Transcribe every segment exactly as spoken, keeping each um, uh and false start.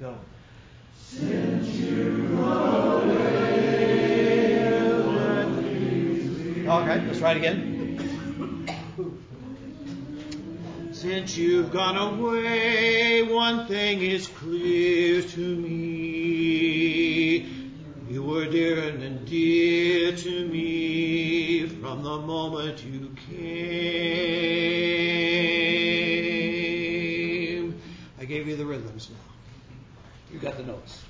Go. Since you've gone away, what leaves me? Okay, let's try it again. Since you've gone away, one thing is clear to me. You were dear and dear to me from the moment you came. I gave you the rhythms now. You got the notes.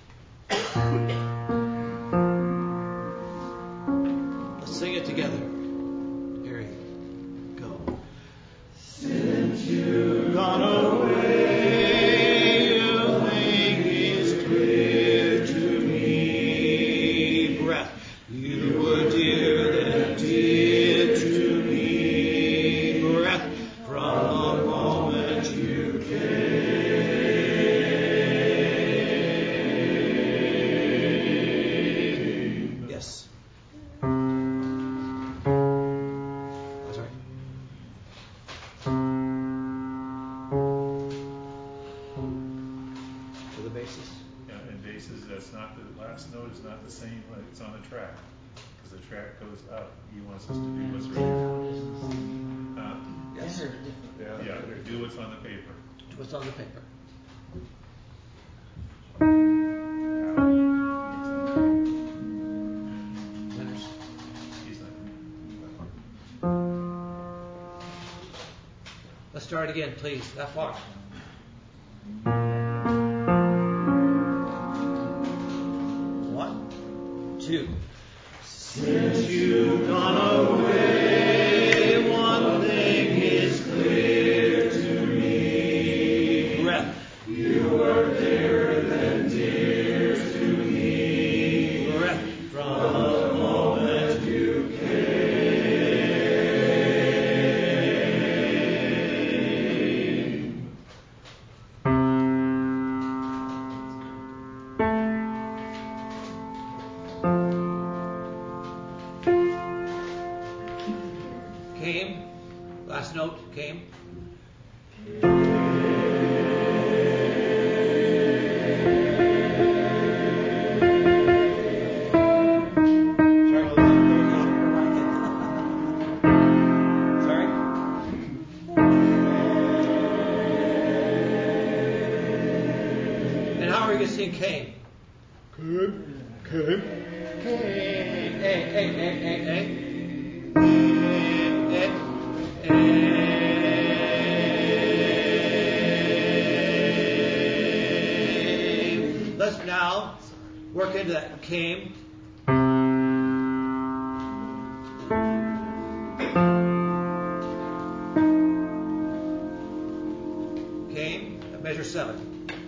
Let's sing it together. Here you go. Since you've gone away, a thing is clear to me. Breath. You were dear and dear to me. Breath. From the moment you came. Yes. That's right. For the basses. Yeah, and basses, that's not the last note is not the same like it's on the track. Because the track goes up. He wants us to do what's right. Uh, Yes. yeah, yeah, do what's on the paper. What's on the paper? Winners. He's not. Let's start again, please. That far. One, two. Since you've gone away, one thing is clear to me. Breath. You were dearer than dear to me. Breath. From the moment you came. Came. Last note came. Sorry. Sorry. And how are we going to sing came? Came. Came. Came. A, A, A, A, A. Let's now work into that came. Came at measure seven.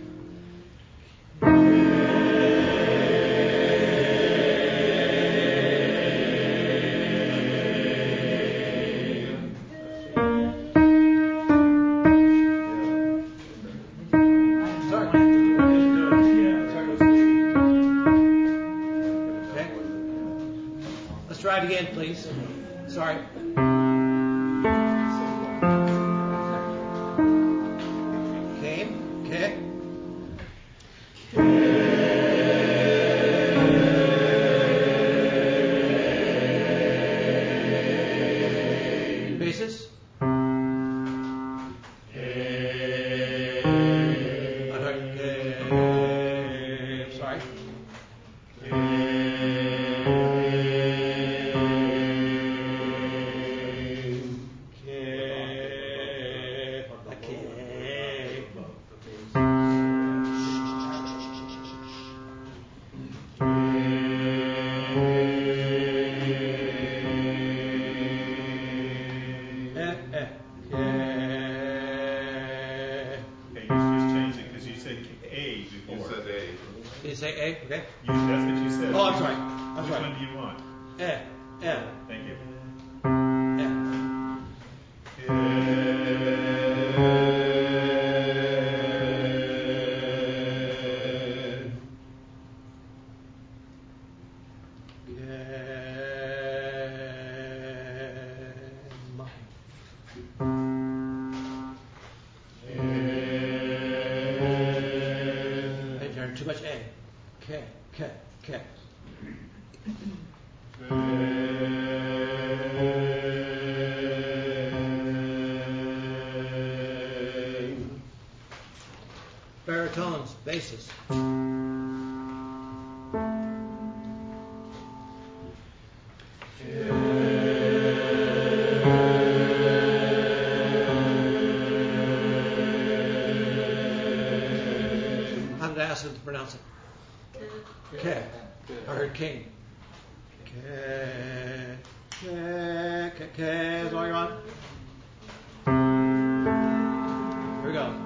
Try it again, please. Sorry. Came. Okay. Basis. Sorry. Did you say A? Okay. You, that's what you said. Oh, I'm sorry. I'm Which sorry. one do you want? A. A. Thank you. Hey, there, too much A. K, K, K. Baritones, basses. How did I ask them to pronounce it? K. I heard king. K. K. K. K. Is all you're on? Here we go.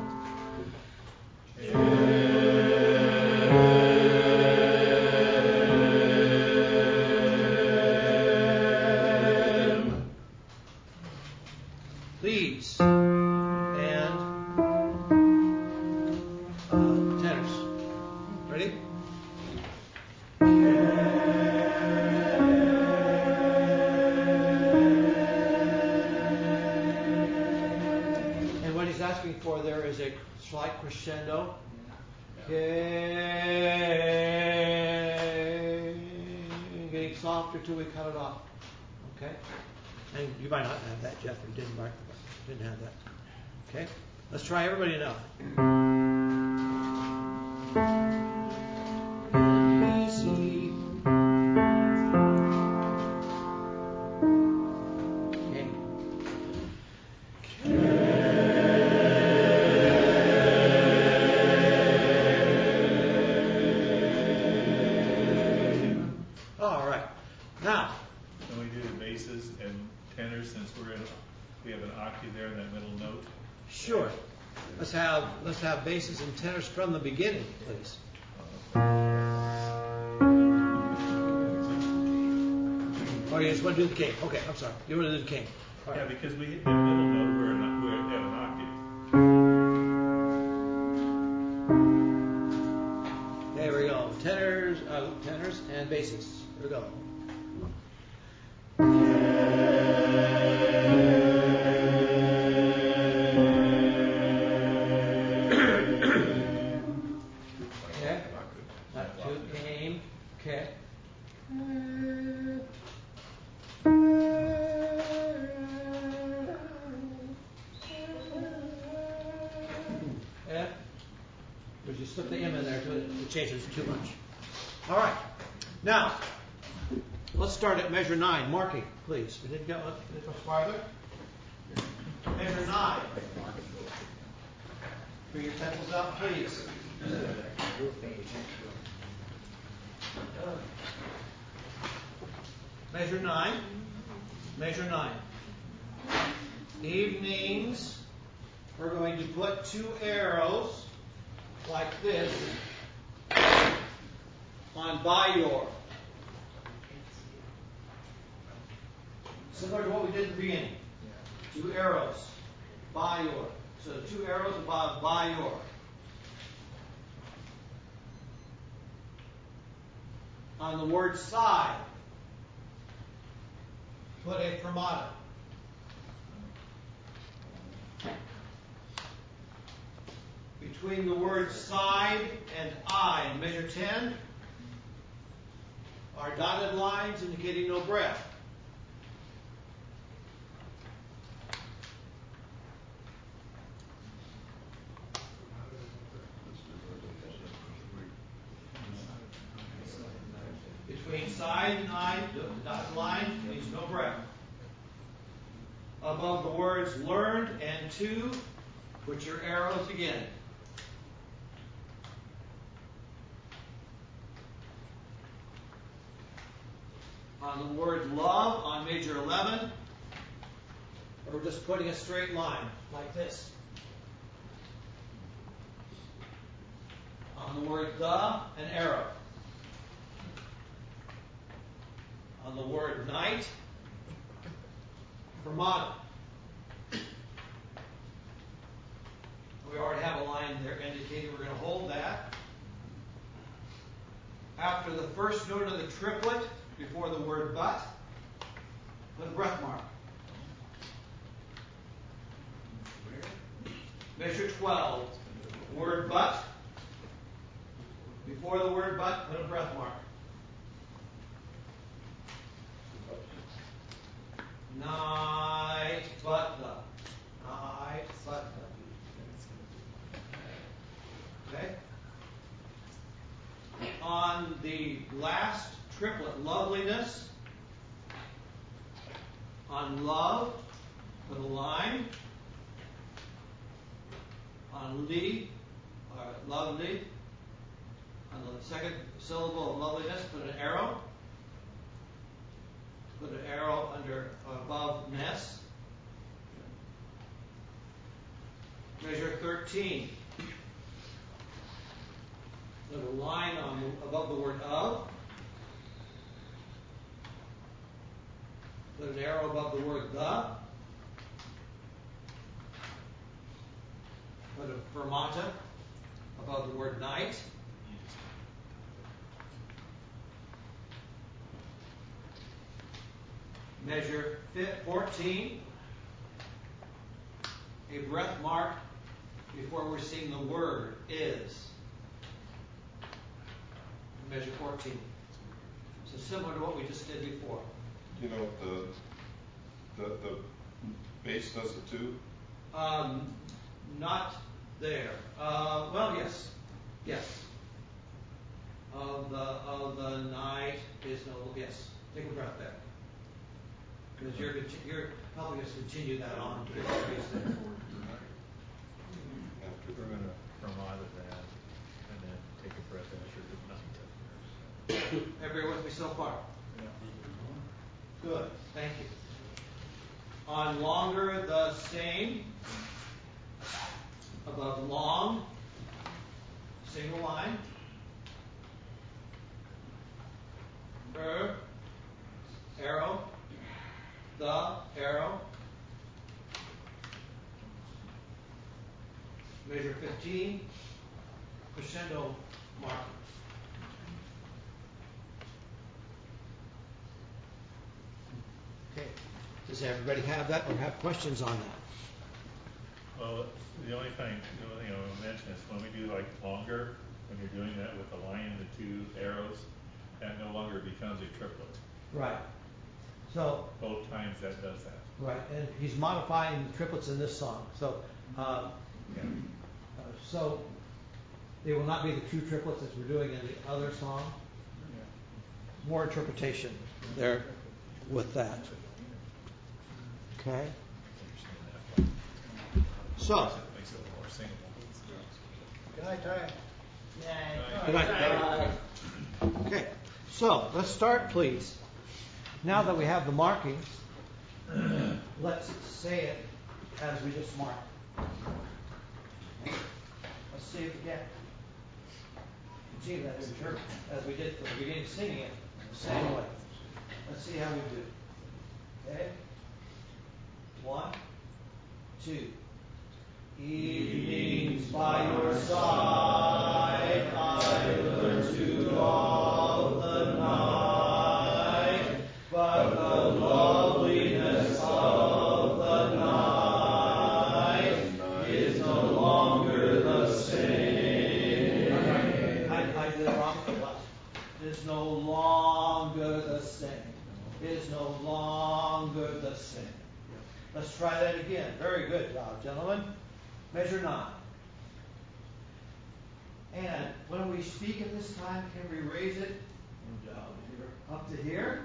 Please. And uh, tenors. Ready? And what he's asking for there is a slight crescendo. Okay. Getting softer till we cut it off. Okay? And you might not have that, Jeff. You didn't mark didn't have that. Okay? Let's try everybody now. B, C. Okay. All right. Now. Can we do the basses and tenors since we're in? We have an octave there in that middle note. Sure. Let's have let's have basses and tenors from the beginning, please. Oh, you just want to do the king? Okay, I'm sorry. You want to do the king? All right. Yeah, because we hit that middle note. We're in, we're at an octave. There we go. Tenors, uh, tenors, and basses. Here we go. Okay. Yeah. Would you slip the M in there to it? It changes too much. All right. Now, let's start at measure nine. Marking, please. We didn't get much farther. Measure nine. Bring your pencils out, please. Measure nine. Measure nine. Evenings, we're going to put two arrows like this on Bayor. Similar to what we did at the beginning. Two arrows. Bayor. So two arrows above Bayor. On the word side, put a fermata. Between the word side and I in measure ten are dotted lines indicating no breath. Between side and I, the dotted line means no breath. Above the words learned and to, put your arrows again. On the word love on major eleven, we're just putting a straight line like this. On the word the, an arrow. On the word night, fermata. We already have a line there indicating we're going to hold that. After the first note of the triplet, before the word but, put a breath mark. Measure twelve. Word but. Before the word but, put a breath mark. Night, but the. Night, but the. Okay? On the last triplet, loveliness, on love, put a line. On lee, or lovely, on the second syllable of loveliness, put an arrow. Put an arrow under above ness. Measure thirteen. Put a line on the, above the word of. Put an arrow above the word the. Put a fermata above the word night. Measure fourteen. A breath mark before we're seeing the word is. Measure fourteen. So similar to what we just did before. You know, the the the base does it too? Um, not there. Uh, well, yes, yes. Of the of the night is no. Yes, take a breath there, because you're you're helping us continue that on. To the base there. We're going to fermata that, and then take a breath after good night. Everybody with me so far? Yeah. Good, thank you. On longer, the same. Above long, single line. Er, arrow. The, arrow. Measure fifteen. Crescendo markers. Okay. Does everybody have that or have questions on that? Well, the only thing, the only thing I want to mention is when we do like longer, when you're doing that with the line and the two arrows, that no longer becomes a triplet. Right. So Both times that does that. right, and he's modifying the triplets in this song. So, um, Yeah. uh, so they will not be the two triplets as we're doing in the other song. Yeah. More interpretation there with that. Okay. So. Makes it more singable. Good night, Ty. Good night. Okay, so let's start, please. Now that we have the markings, let's say it as we just marked. Let's see if we can continue that in church as we did from the beginning, singing it the same way. Let's see how we do. Okay? One, two. Evenings by your side, I learn to love the night, but the loveliness of the night is no longer the same. I, I did it wrong for last. Is no longer the same. Is no longer the same. Let's try that again. Very good job, gentlemen. Measure nine. And when we speak at this time, can we raise it up to here?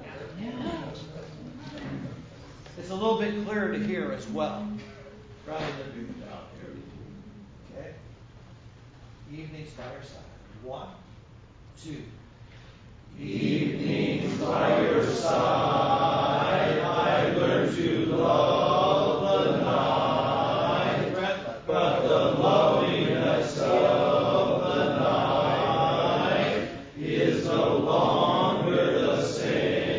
It's a little bit clearer to hear as well, rather than do down here. Okay? Evenings by your side. One, two. Evenings by your side, I learn to love the night, but the loveliness of the night is no longer the same.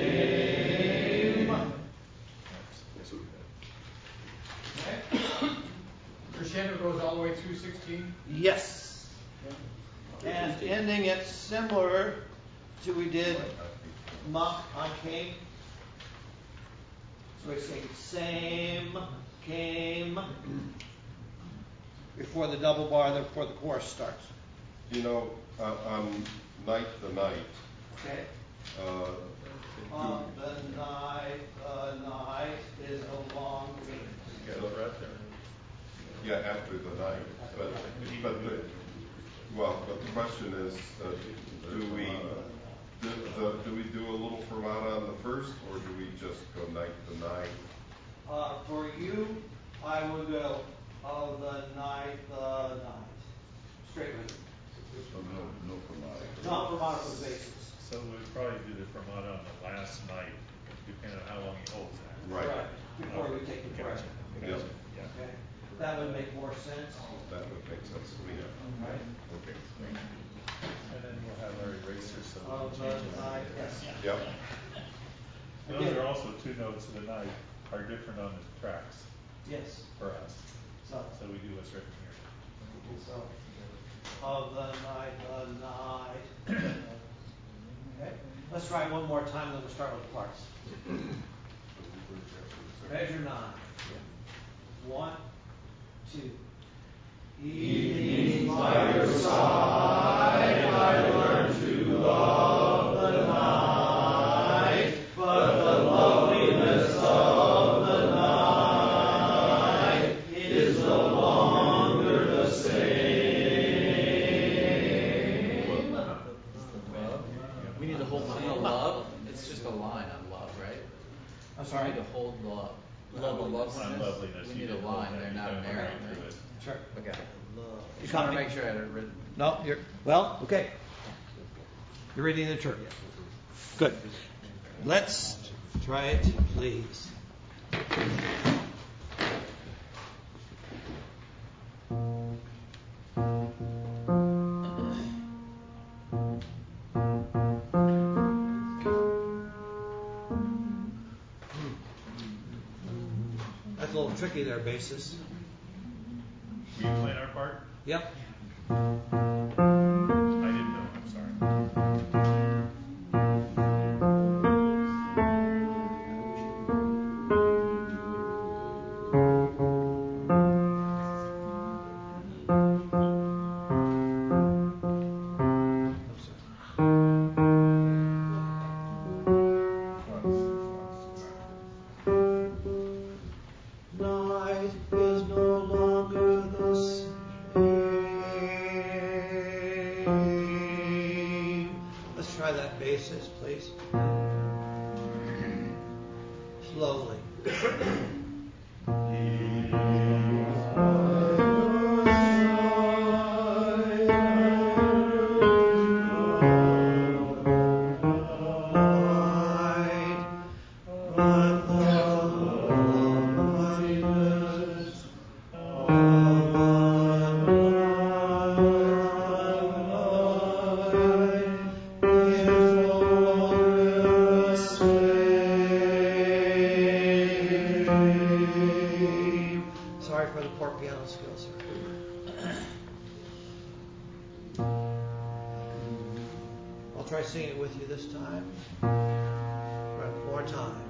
Okay? Crescendo goes all the way through sixteen? Yes. And ending it similar to we did Mach on came. So we say same, came, before the double bar, before the chorus starts. You know, uh, on night the night, Okay. uh, On the night, the night is a long You week. got a threat there. yeah, after the night, but, but the, well, but the question is, uh, do we, do, the, do we do a little fermata on the first, or do we just go night to night? Uh, for you, I would go of the night, the night. Straight with it. So no, no formality. Not for modified basis. So we'd probably do the Fermata on the last night, depending on how long he holds that. Right. Correct. Before we take the Gotcha. correction. Yep. Yeah. Okay. That would make more sense. That would make sense to me. Right. Okay. And then we'll have our eraser, so we Of can the change it. night, yes. Yep. Those Again. are also two notes of the night are different on the tracks Yes. for us. So, So we do what's written here. so, of the night, the night. Okay. Let's try it one more time, then we'll start with the parts. Measure nine. One, two. Evenings by your side, I learned to love the night, but the loveliness of the night is no longer the same. We need to hold the line on love. It's just a line on love, right? I'm We sorry? need to hold love. Love of On loveliness. loveliness. We you need a didn't hold line. that. They're You not kind of narrow. ran through it. Sure. Okay. You Just got want to me? make sure I had it written. No, you're, well, okay. You're reading the chart. Good. Let's try it, please. That's a little tricky there, basis. Were you playing our part? Yep. I didn't know. I'm sorry. Night is no longer the same. Let's try that basis, please. Slowly. Sorry for the poor piano skills. I'll try singing it with you this time. One more time.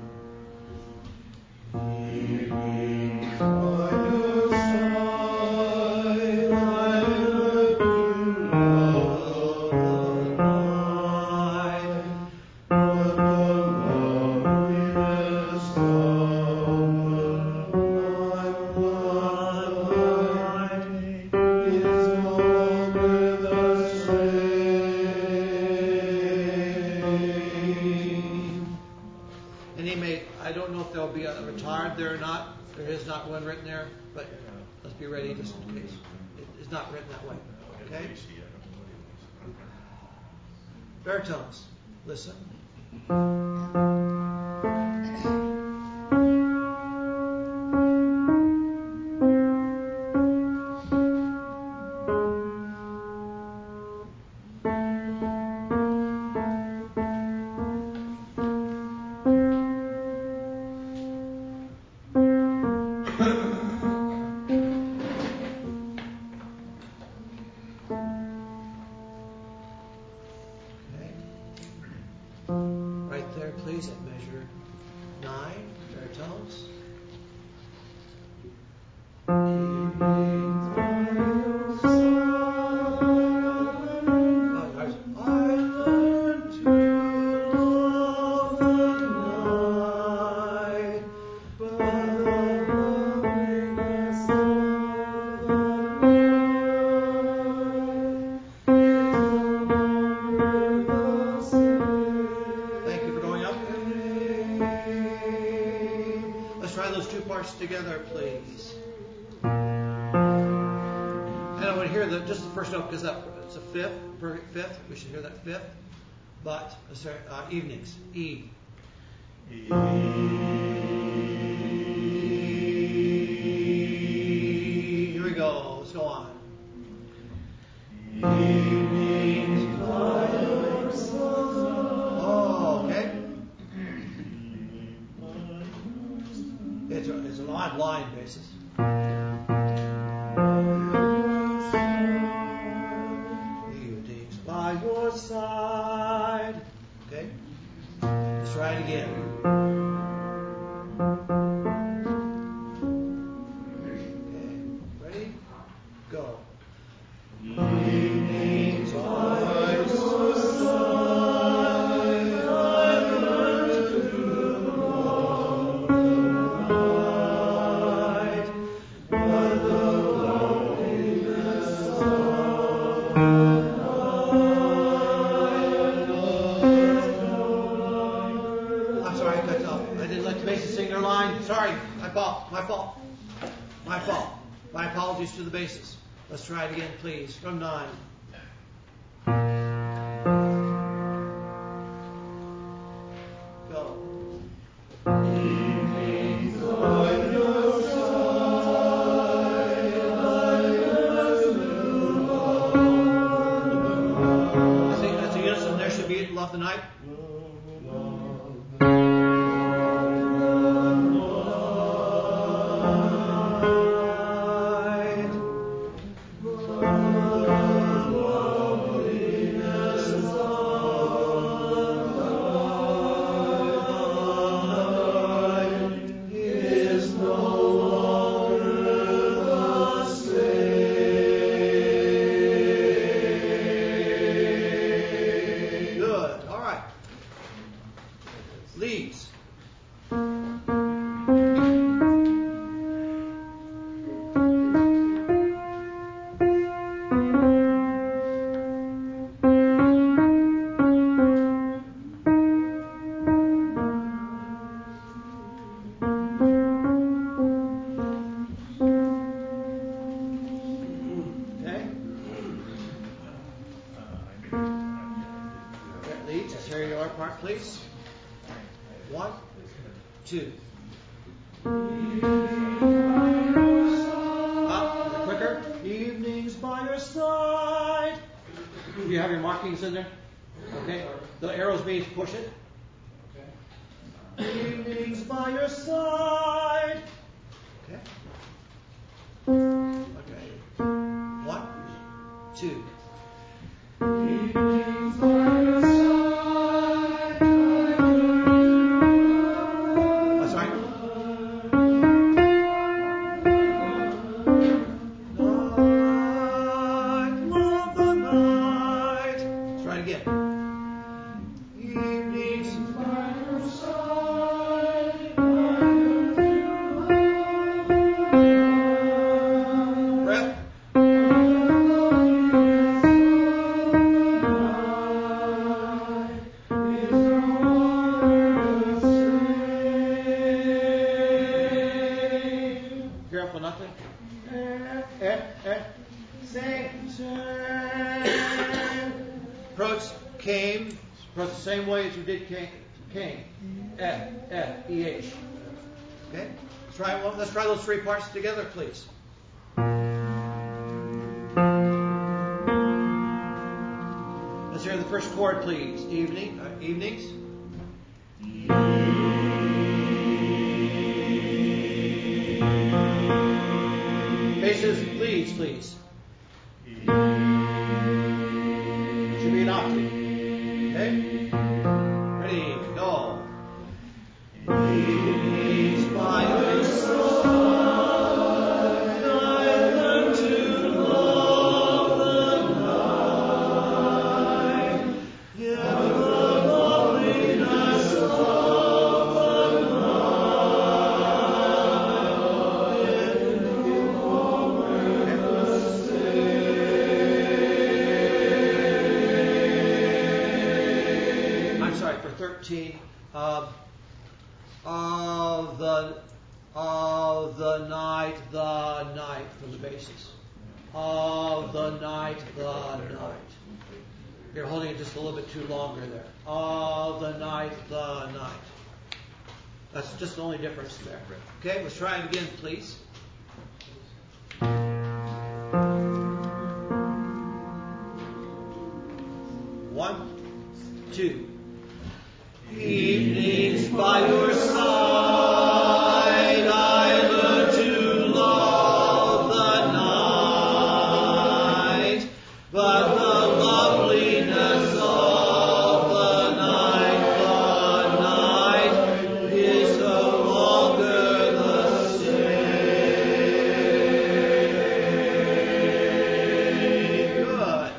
And he may, I don't know if there'll be a retard there or not. There is not one written there, but let's be ready just in case. It is not written that way. Okay? Baritones, listen. Okay. Right there, please, at measure nine, baritones. Evening by your side, parts together, please. And I want to hear the, just the first note because that, it's a fifth, perfect fifth. We should hear that fifth. But, uh, sorry, uh, evenings. E. E. Here we go. Let's go on. Evenings by your Oh, okay. It's, a, it's an odd line basis. Evenings by your side. Okay. Let's try it again. Okay. Ready? Go. Evenings by your side, I learn to love the night, but the loneliness of the night. I'm sorry, I cut off. I didn't let the bassists sing their line. Sorry, my fault. My fault. My fault. My apologies to the bassists. Let's try it again, please. From nine. Go. Evenings on your side, I learn to love the night. I think that's a unison. There should be love the night. Leads. Okay. That leads. Let's hear your part, please. One, two. Up, quicker. Evenings by your side. Do you have your markings in there? Okay. The arrows means push it. Evenings by your side. Okay. Okay. One, two. Evenings by your side. That's right. Night, love the night. Let's try it again. Evenings by your side. Breath. Careful, nothing. Eh, eh, eh. Same, same. Approach came. Approach the same way as you did came. Came. F, F, E, H. Okay. Let's try one. Let's try those three parts together, please. Let's hear the first chord, please. Evening, uh, evenings. Basses, please, please. Should be an octave. Okay? Ready, go. Evenings by your side, I learn to love the night. Yeah, the loneliness of the night. I'm sorry, for thirteen. Uh, of the Of the night, the night from the basis. Of the night, the night. You're holding it just a little bit too longer there. Of the night, the night. That's just the only difference there. Okay, let's try it again, please. One, two. Evenings by your side, I learn to love the night, but the loveliness of the night, the night is no longer the same. Good.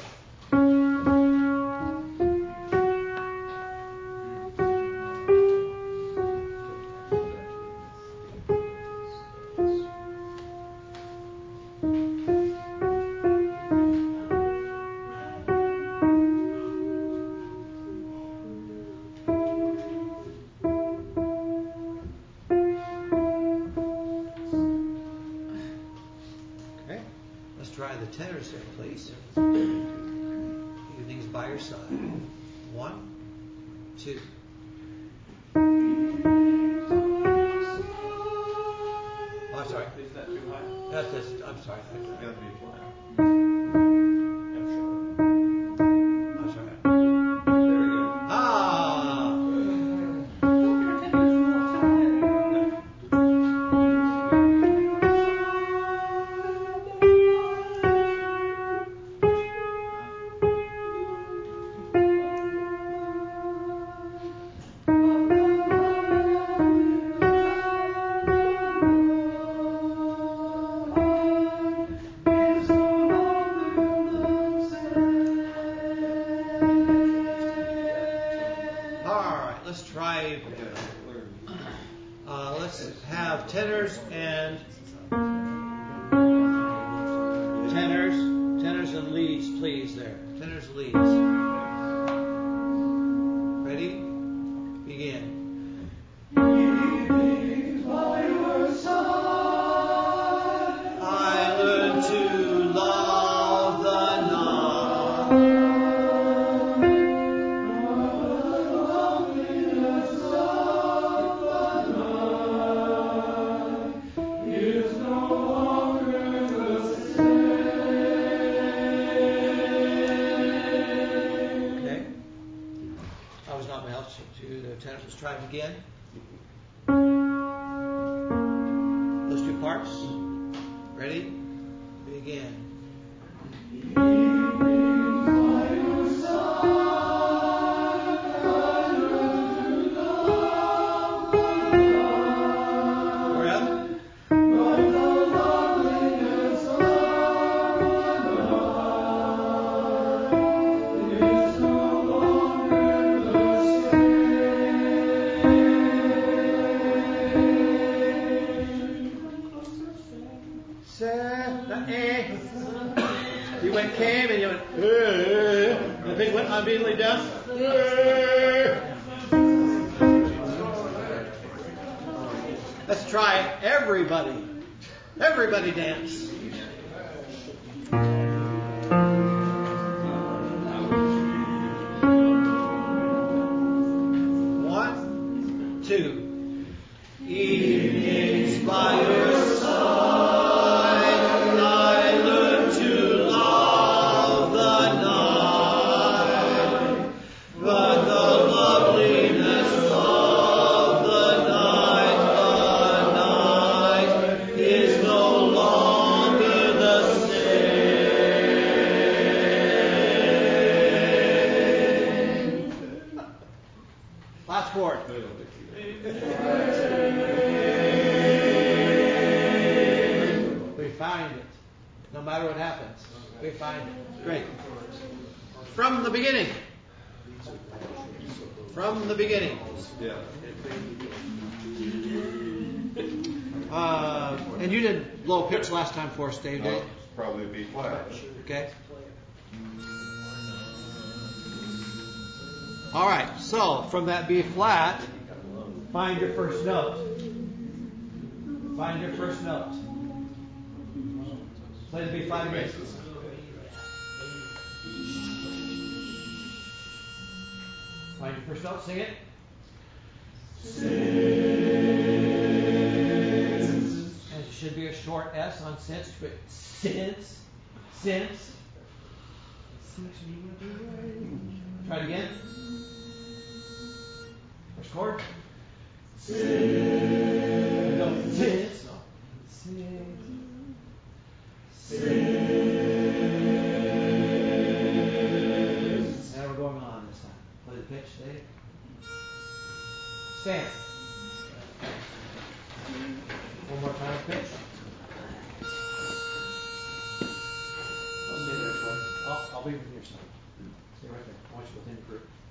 Okay, let's try the tenors there, please. Evenings by your side. One, two. Oh, I'm sorry. Is that too high? That's just, I'm sorry. It's got to be flat. I'm sorry. There we go. Ah! All right, let's try. Uh, let's have tenors and tenors, tenors and leads, please. There, tenors, leads. Ready? Begin. I learn to love the Okay. I was not my help to the tenors. Let's try it again. Those two parts. Ready? Begin. Hurry up. You went came and you went, eh. The thing went unbeatedly down. Eh. Let's try it. Everybody. Everybody dance. One, two. Evenings by your side, I learn to love the night, but the loveliness of the night, the night is no longer the same. Last chord. We find it. No matter what happens, we find it. Great. From the beginning. From the beginning. Yeah. Uh, and you did low pitch last time for us, Dave, No, did you? probably B flat. Okay. All right. So from that B flat, find your first note. Find your first note. Play the B flat again. Find your first note, sing it. And it should be a short S on since, but since, since. Try it again. First chord. Since. No, since. No. Since. Since. Now we're going on this time. Play the pitch, Dave. Stand. One more time, pitch. I'll stay there for you. I'll, I'll be with your side. Stay right there. I want you within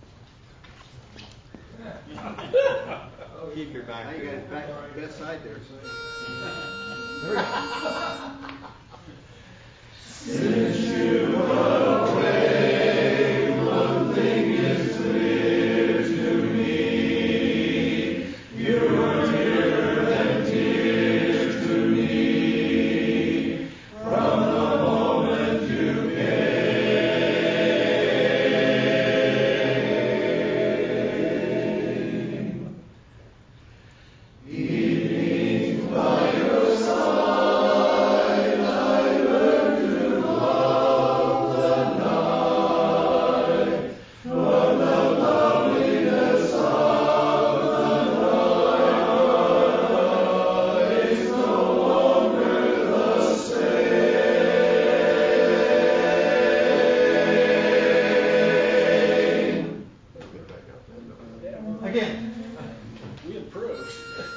the group. Keep your back. Now you got it back on the best side there. Here we go. Since you are away, one thing is clear to me. You are dearer than dear to me. From the moment you came, evenings by your side, I learned to love the night. But the loveliness of the night is no longer the same. Again. We improved.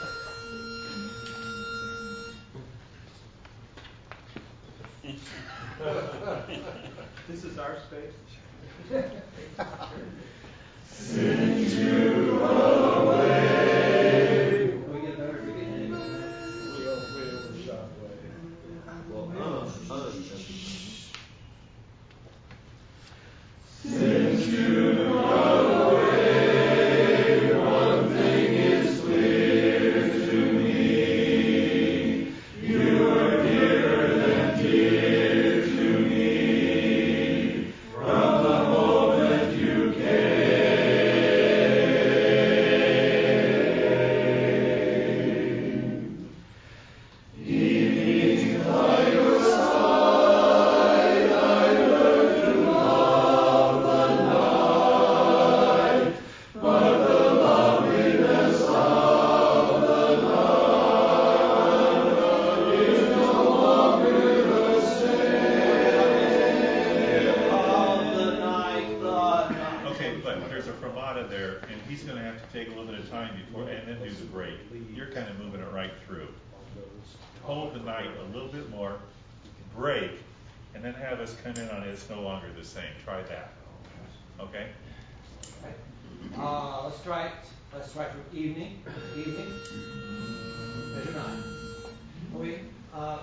This is our space. Since you are away. Can we get a better beginning? We overshot way. Since you are away, one thing is clear to me. You are dearer than dear to me. From the moment you came. Evenings by your side, I learned to love the night. But the loveliness of the night is no longer the same. Of the night, the night. Okay, but there's a fermata there, and he's going to have to take a little bit of time before, and then do the break. You're kind of moving it right through. Hold the night a little bit more, break, and then have us come in on It's No Longer the Same. Try that. Okay? Uh, let's try it. Let's try it from evening. Evening. Measure nine. We, uh,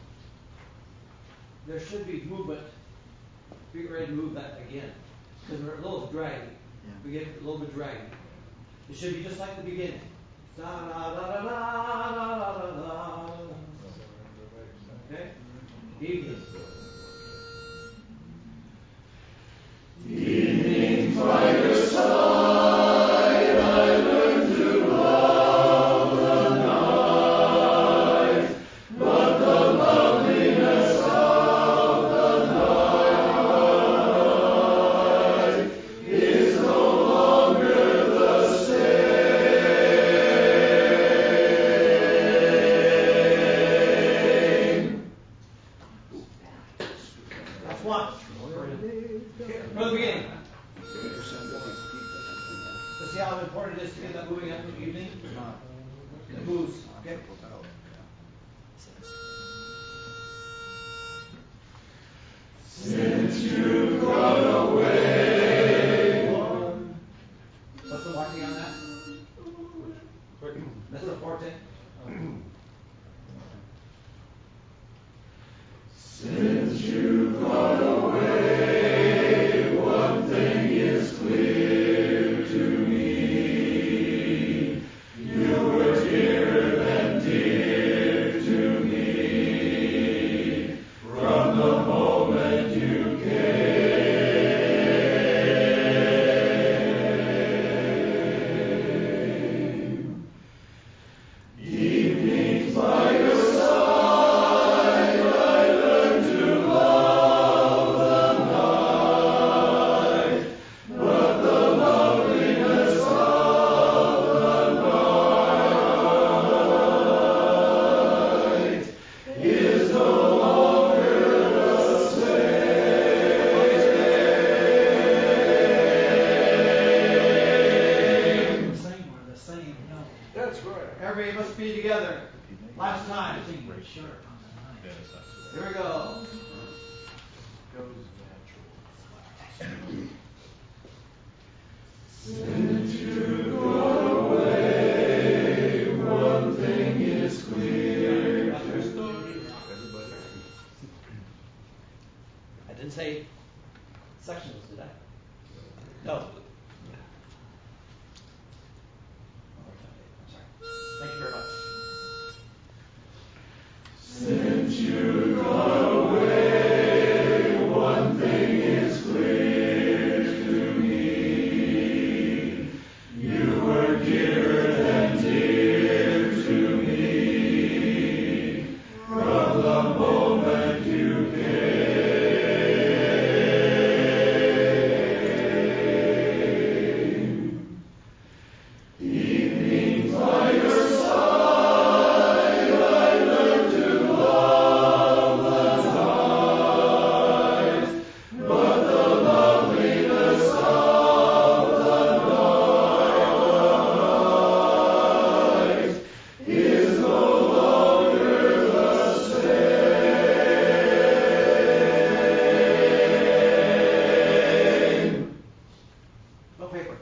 there should be movement. Be ready to move that again. Because we're a little draggy. We get a little bit draggy. It should be just like the beginning. Da da da da da da da da da. Okay? Evening. Evenings by your side, I learned to love the night. But the loveliness of the night is no longer the same. That's one. From the beginning. Let's see how important it is to get that moving up in the evening. It moves. Okay? Since you've gone away. What's the marking on that? That's the forte. Since you've gone away, one thing is clear to me. You were dearer than dear Everybody must be together. Last time. Here we go. Since you go away, one thing is clear. I didn't say sections, did I? No. Thank you very much. Since you've gone away, one thing is clear to me. You were dearer than dear to me from the moment you came. Evenings by your side, I learned to love the night, but the loveliness of the night is no longer the same. No paper.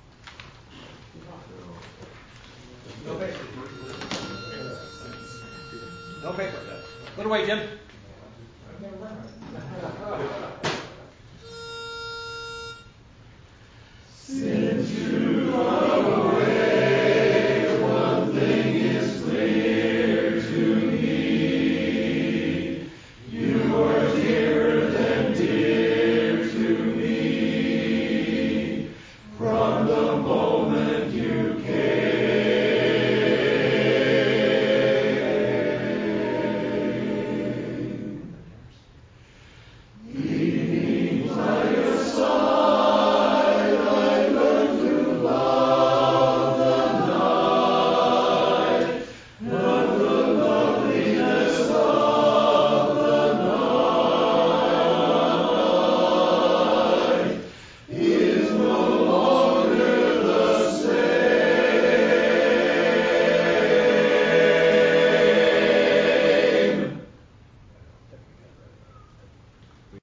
No paper. No paper. Put away, Jim. Since you